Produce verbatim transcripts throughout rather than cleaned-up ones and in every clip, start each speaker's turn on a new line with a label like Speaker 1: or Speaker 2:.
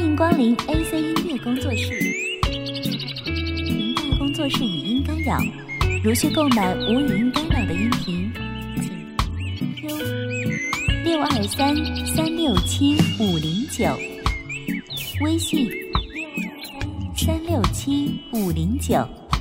Speaker 1: 迎光临 A C 音乐工作室。明白工作室语音干扰，如需购买无语音干扰的音频，请 Q 六二三三六七五零九，微信三六七五零九。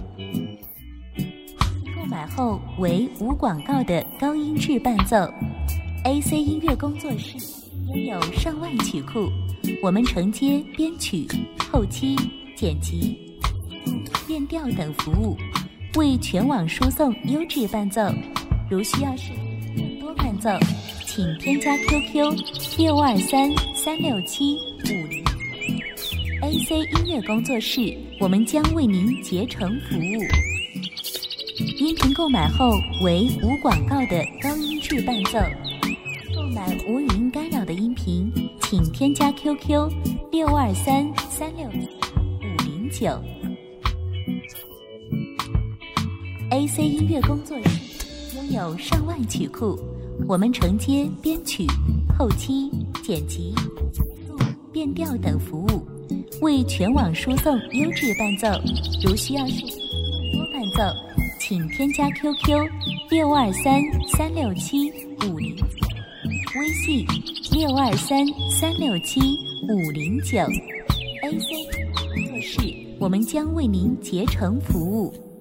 Speaker 1: 购买后为无广告的高音质伴奏。A C 音乐工作室拥有上万曲库，我们承接编曲、后期、剪辑、变调等服务，为全网输送优质伴奏。如需要试更多伴奏，请添加 Q Q 六二三三六七五零。A C 音乐工作室，我们将为您竭诚服务。音频购买后为无广告的高音质伴奏。购买无语音干扰的音频，请添加 Q Q 六二三三六五零九。A C 音乐工作室拥有上万曲库，我们承接编曲、后期、剪辑、变调等服务，为全网输送优质伴奏。如需要试更多伴奏，请添加 Q Q 六二三三六七五零。微信六二三三六七五零九。 A C 工作室，我们将为您竭诚服务。